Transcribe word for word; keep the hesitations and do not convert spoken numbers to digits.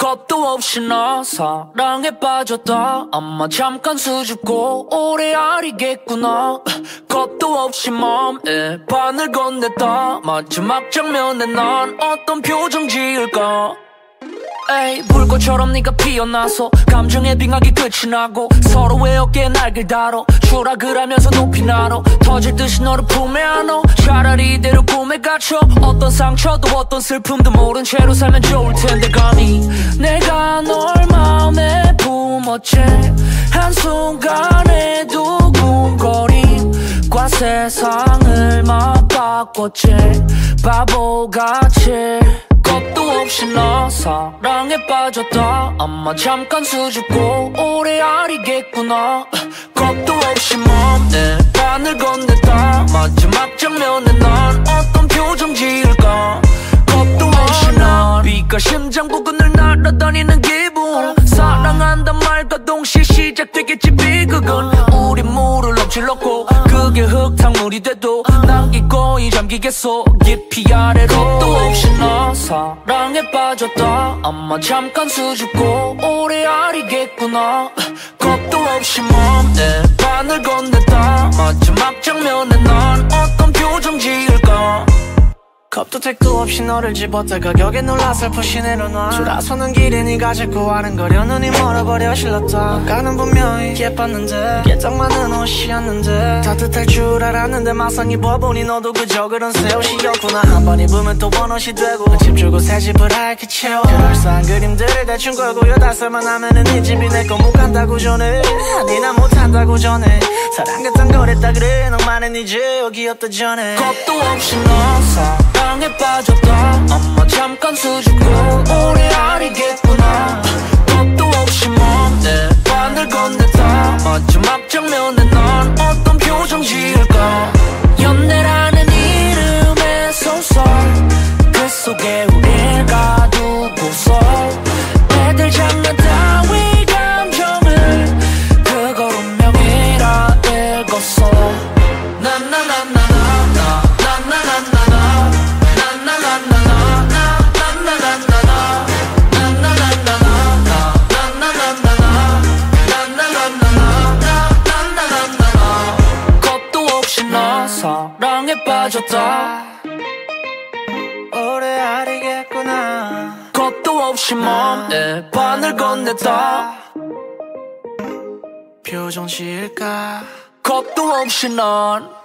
겁도 없이 너 사랑에 빠졌다. 아마 잠깐 수줍고 오래 아리겠구나. 겁도 없이 맘에 반을 건넸다. 마지막 장면에 난 어떤 표정 지을까. 에이, 불꽃처럼 네가 피어나서 감정의 빙하기 끝이 나고 서로의 어깨에 날개를 달아 추락을 하면서 높이 날아 터질 듯이 너를 품에 안어. 차라리 이대로 꿈에 갇혀 어떤 상처도 어떤 슬픔도 모른 채로 살면 좋을 텐데 감히 내가 널 마음에 품었지. 한순간에 두근거림과 세상을 맞바꿨지. 바보같이 겁도 없이 너 사랑에 빠졌다. 아마 잠깐 수줍고 오래 아리겠구나. 겁도 없이 맘에 반을 건넸다. 마지막 장면에 난 어떤 표정 지을까. 겁도 없이 난 비가 심장 부근을 날아다니는 기분. 사랑한단 말과 동시에 시작되겠지 비극은. 우리 물을 엎질렀고 그게 흙탕물이 돼도 난 기꺼이 잠기겠어 깊이 아래로. 겁도 없이 너 사랑에 빠졌다. 아마 잠깐 수줍고 오래 아리겠구나. 겁도 없이 맘에 반을 건넸다. 마지막 장면에 난 어떤 표정 지을까. 겁도 택도 없이 너를 집었다가 격에 놀라 살포시 내려놔. 돌아서는 길에 네가 자꾸 아른거려 눈이 멀어버려 실렀다. 가는 분명히 예뻤는데 깨짝만은 옷이었는데 따뜻할 줄 알았는데 막상 입어보니 너도 그저 그런 새 옷이었구나. 한 번 입으면 또 원옷이 되고 집주고 새 집을 알게 채워. 그럴싸한 그림들을 대충 걸고 여덟 살만 하면은 네 집이 내 거 못 간다고 전해. 아니 난 못한다고 전해. 사랑 같은 거랬다 그래. 너만의 네 기억이었다 전에. 겁도 없이 너 사랑에 빠졌다. 아마 잠깐 수줍고 오래 아리겠구나. 겁도 없이 맘에 반을 건넸다. 마지막 장면에 난 어떤 표정 지을까. 연애라는 이름의 소설 그 속에 우릴 가두고서 애들 장난 따위 감정을 그걸 운명이라 읽었어. 나나나나나나 나나나나나 사랑에 빠졌다. 오래 아리겠구나. 겁도 없이 맘에 반을 건넸다. 표정 지을까. 겁도 없이 난